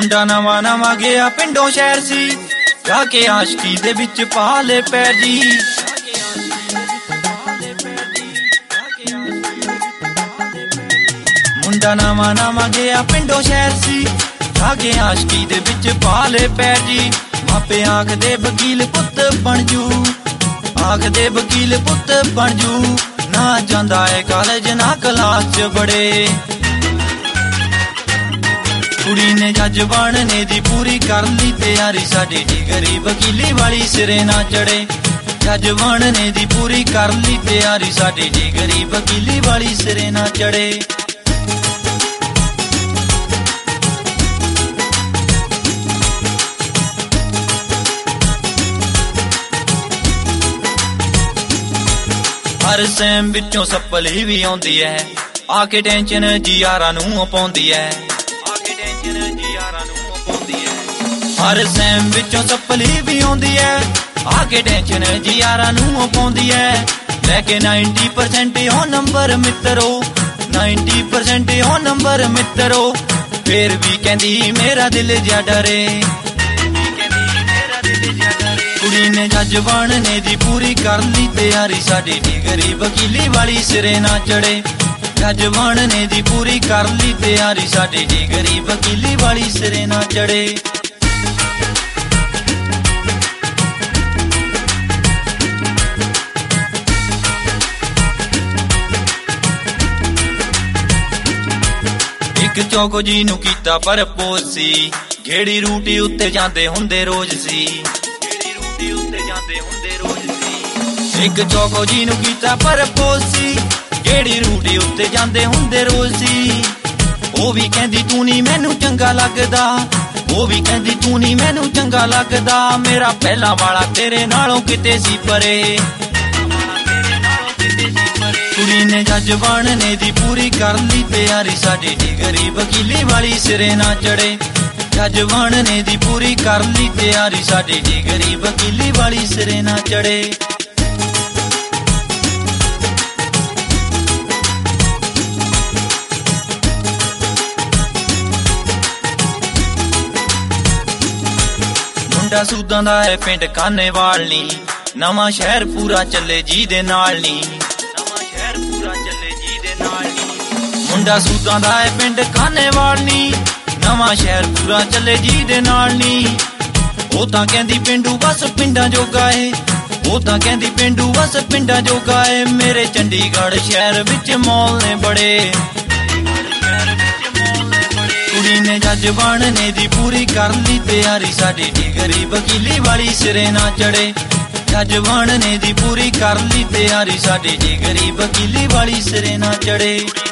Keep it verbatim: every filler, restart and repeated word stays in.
ਮੁੰਡਾ ਨਵਾਂ ਨਵਾਂ ਗਿਆ ਪਿੰਡੋਂ ਸ਼ਹਿਰ ਸੀ, ਜਾ ਕੇ ਆਸ਼ਕੀ ਦੇ ਵਿੱਚ ਪਾ ਲੇ ਪੈਰ ਜੀ। ਮੁੰਡਾ ਨਵਾਂ ਨਵਾਂ ਗਿਆ ਪਿੰਡੋਂ ਸ਼ਹਿਰ ਸੀ, ਜਾ ਕੇ ਆਸ਼ਕੀ ਦੇ ਵਿੱਚ ਪਾ ਲੇ ਪੈਰ ਜੀ। ਮਾਪੇ ਆਖਦੇ ਵਕੀਲ ਪੁੱਤ ਬਣ ਜੂ, ਆਖਦੇ ਵਕੀਲ ਪੁੱਤ ਬਣ ਜੂ, ਨਾ ਜਾਂਦਾ ਏ ਕਾਲਜ ਨਾ ਕਲਾਸ ਚ ਬੜੇ। ਕੁੜੀ ਨੇ ਜੱਜ ਬਣਨੇ ਦੀ ਪੂਰੀ ਕਰ ਲਈ ਤਿਆਰੀ, ਸਾਡੀ ਡਿਗਰੀ ਵਕੀਲੀ ਵਾਲੀ ਸਿਰੇ ਨਾ ਚੜੇ। ਜੱਜ ਬਣਨੇ ਦੀ ਪੂਰੀ ਕਰ ਲਈ ਤਿਆਰੀ, ਸਾਡੀ ਡਿਗਰੀ ਵਕੀਲੀ ਵਾਲੀ ਸਿਰੇ ਨਾ ਚੜੇ। ਹਰ ਸੈਮ ਵਿੱਚੋਂ ਸੱਪਲੀ ਵੀ ਆਉਂਦੀ ਐ, ਆ ਕੇ ਟੈਨਸ਼ਨ ਜੀ ਯਾਰਾਂ ਨੂੰ ਪਾਉਂਦੀ ਐ, ਆ ਕੇ ਟੈਨਸ਼ਨ ਜੀ ਯਾਰਾਂ ਨੂੰ ਪਾਉਂਦੀ ਐ। ਹਰ ਸੈਮ ਵਿੱਚੋਂ ਸੱਪਲੀ ਵੀ ਆਉਂਦੀ ਐ, ਆ ਕੇ ਟੈਨਸ਼ਨ ਜੀ ਯਾਰਾਂ ਨੂੰ ਪਾਉਂਦੀ ਐ। ਲੈ ਕੇ ਨਾਈਨਟੀ ਪਰਸੈਂਟ ਉਹ ਨੰਬਰ ਮਿੱਤਰੋ, ਨਾਈਨਟੀ ਪਰਸੈਂਟ ਉਹ ਨੰਬਰ ਮਿੱਤਰੋ, ਫੇਰ ਵੀ ਕਹਿੰਦੀ ਮੇਰਾ ਦਿਲ ਜਿਹਾ ਡਰੇ। ਕੁੜੀ ਨੇ ਜੱਜ ਬਣਨੇ ਦੀ ਪੂਰੀ ਕਰ ਲਈ ਤਿਆਰੀ, ਸਾਡੀ ਡਿਗਰੀ ਵਕੀਲੀ ਵਾਲੀ ਸਿਰੇ ਨਾ ਚੜੇ। ਜੱਜ ਬਣਨੇ ਦੀ ਪੂਰੀ ਕਰ ਲਈ ਤਿਆਰੀ, ਸਾਡੀ ਡਿਗਰੀ ਵਕੀਲੀ ਵਾਲੀ ਸਿਰੇ ਨਾ ਚੜੇ। ਇੱਕ ਚੌਕੋ ਜੀ ਨੂੰ ਕੀਤਾ ਪ੍ਰਪੋਜ਼ ਸੀ, ਗੇੜੀ ਰੂਟੀ ਉੱਤੇ ਜਾਂਦੇ ਹੁੰਦੇ ਰੋਜ਼ ਸੀ, ਇੱਕ ਚੌਕੋ ਜੀ ਨੂੰ ਕੀਤਾ ਪ੍ਰਪੋਜ਼ ਸੀ, ਗੇੜੀ ਰੂਟੀ ਉੱਤੇ ਜਾਂਦੇ ਹੁੰਦੇ ਰੋਜ਼ ਸੀ। ਉਹ ਵੀ ਕਹਿੰਦੀ ਤੂੰ ਨੀ ਮੈਨੂੰ ਚੰਗਾ ਲੱਗਦਾ, ਉਹ ਵੀ ਕਹਿੰਦੀ ਤੂੰ ਨੀ ਮੈਨੂੰ ਚੰਗਾ ਲੱਗਦਾ, ਮੇਰਾ ਪਹਿਲਾਂ ਵਾਲਾ ਤੇਰੇ ਨਾਲੋਂ ਕਿਤੇ ਸੀ ਪਰੇ। ਕੁੜੀ ਨੇ ਜੱਜ ਬਣਨੇ ਦੀ ਪੂਰੀ ਕਰ ਲਈ ਤਿਆਰੀ, ਸਾਡੀ ਡਿਗਰੀ ਵਕੀਲੀ ਵਾਲੀ ਸਿਰੇ ਨਾ ਚੜੇ। ਜੱਜ ਬਣਨੇ ਦੀ ਪੂਰੀ ਕਰ ਲਈ ਤਿਆਰੀ, ਸਾਡੀ ਡਿਗਰੀ ਵਕੀਲੀ ਵਾਲੀ ਸਿਰੇ ਨਾ ਚੜੇ। ਮੁੰਡਾ ਸੂਦਾਂ ਦਾ ਹੈ ਪਿੰਡ ਕਾਨੇਵਾਲ ਨੀ, ਨਵਾਂ ਸ਼ਹਿਰ ਪੂਰਾ ਚੱਲੇ ਜੀ ਦੇ ਨਾਲ ਨੀ, ਨਵਾਂ ਸ਼ਹਿਰ ਪੂਰਾ ਚੱਲੇ ਜੀ ਦੇ ਨਾਲ ਨੀ। ਮੁੰਡਾ ਸੂਦਾਂ ਦਾ ਹੈ ਪਿੰਡ ਕਾਨੇਵਾਲ ਨੀ, ਨਵਾਂ ਸ਼ਹਿਰ ਪੂਰਾ ਚੱਲੇ ਜੀ ਦੇ ਨਾਲ ਨੀ। ਉਹ ਤਾਂ ਕਹਿੰਦੀ ਪਿੰਡੂ ਬਸ ਪਿੰਡਾਂ ਜੋਗਾ ਏ, ਉਹ ਤਾਂ ਕਹਿੰਦੀ ਪਿੰਡੂ ਬਸ ਪਿੰਡਾਂ ਜੋਗਾ ਏ, ਮੇਰੇ ਚੰਡੀਗੜ੍ਹ ਸ਼ਹਿਰ ਵਿੱਚ ਮੌਲ ਨੇ ਬੜੇ। ਕੁੜੀ ਨੇ ਜੱਜ ਬਣਨੇ ਦੀ ਪੂਰੀ ਕਰ ਲਈ ਤਿਆਰੀ, ਸਾਡੀ ਡਿਗਰੀ ਵਕੀਲੀ ਵਾਲੀ ਸਿਰੇ ਨਾ ਚੜੇ। ਜੱਜ ਬਣਨੇ ਦੀ ਪੂਰੀ ਕਰ ਲਈ ਤਿਆਰੀ, ਸਾਡੀ ਡਿਗਰੀ ਵਕੀਲੀ ਵਾਲੀ ਸਿਰੇ ਨਾ ਚੜੇ।